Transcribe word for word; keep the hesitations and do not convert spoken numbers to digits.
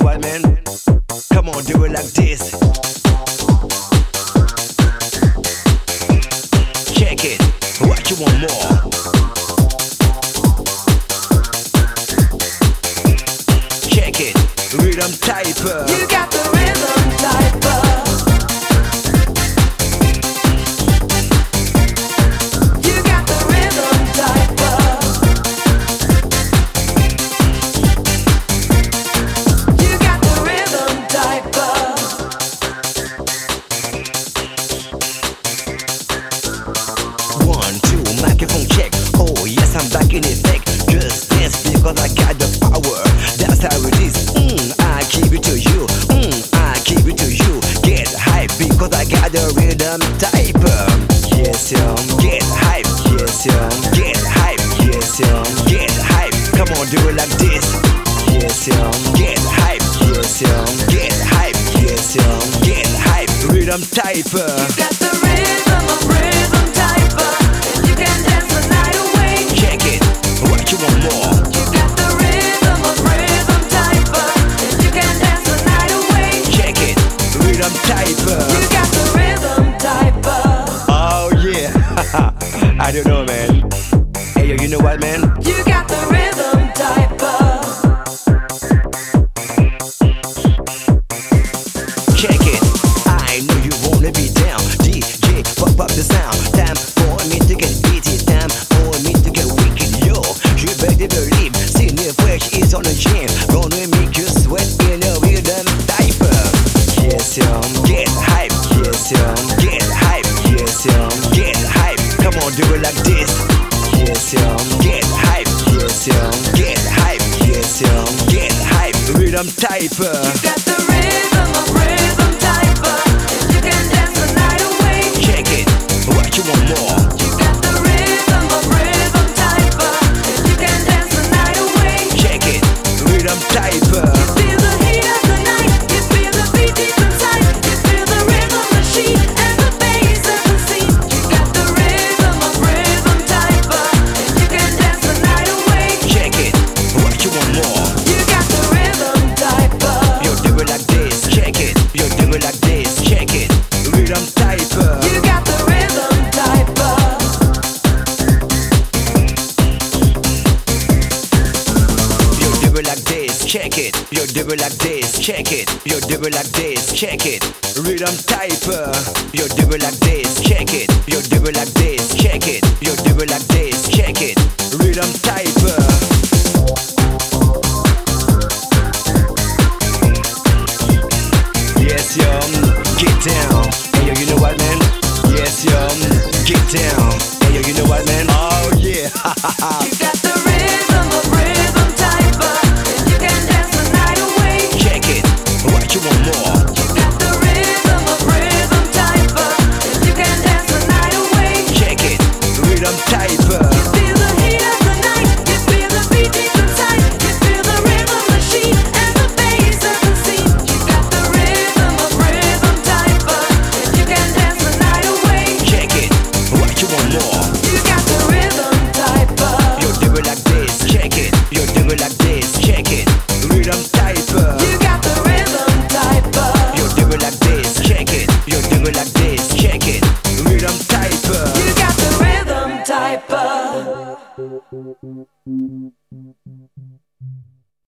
what, man? Come on, do it like this. Check it. What you want more? Check it. Rhythm typer. You got the rhythm typer. You got the rhythm typer. You got the rhythm typer. One, two, microphone check. Oh yes, I'm back in effect. Just dance because I got the power. That's how it is. Mm, I give it to you. Mm, I give it to you. Get hype because I got the rhythm typer. Yes, um, get hype. Yes, um, get hype. Yes, um, get hype. Come on, do it like this. Yes, um, get hype. Yes, um, get hype. Yes, um, get hype. Rhythm typer. You got the rhythm of rhythm typer, and you can dance the night away. Check it. What you want more? You got the rhythm of rhythm typer, and you can dance the night away. Check it. Rhythm typer. You got the rhythm typer. Oh yeah. I don't know, man. Hey yo, you know what, man? You got the rhythm typer. Check it. I know you wanna be down. D J, pop up the sound. Time for me to get beaten. Time for me to get wicked, yo. You better believe. Senior Fresh is on the jam. Gonna make you sweat in a rhythm typer. Yes, um, get hype. Yes, um, get hype. Yes, um, get hype. Come on, do it like this. Yes, um, get hype. Yes, um, get hype. Yes, um, get hype. Rhythm typer. You got the rhythm of rhythm typer, and you can dance the night away. Check it. What you want more? You got the rhythm of rhythm typer, and you can dance the night away. Check it. Rhythm typer. Feel the heat of the night, you feel the beat deep inside, you feel the rhythm machine and the bass of the scene. You got the rhythm of rhythm typer, and you can dance the night away. Check it. What you want more? You got the rhythm typer. Yo, do it like this. Check it. Yo, do it like this. Check it. Rhythm typer. You got the rhythm typer. Yo, do it like this. Check it. Yo, do it like this. Check it. Yo, do it like this. Check it. Rhythm typer. Yo, do it like this. Check it. Yo, do it like this. Check it. Yo, do it like this. Check it. Rhythm typer. Yes, yo, get down. Hey, yo, you know what, man? Yes, yo, get down. Hey, yo, you know what, man? Oh, yeah. You got the rhythm of rhythm typer, and you can dance the night away. Check it. What you want more? You got the rhythm of rhythm typer, and you can dance the night away. Check it. Rhythm typer. Feel the heat of the night, you feel the beat deep inside, you feel the rhythm machine and the bass of the scene. You got the rhythm of rhythm typer, and you can dance the night away. Check it. What you want more? You got the rhythm typer. Yo, do it like this. Check it. Yo, do it like this. Check it. Rhythm typer. You got the rhythm typer. Yo, do it like this. Check it. Yo, do it like this. Check it. Rhythm typer. You got the rhythm typer.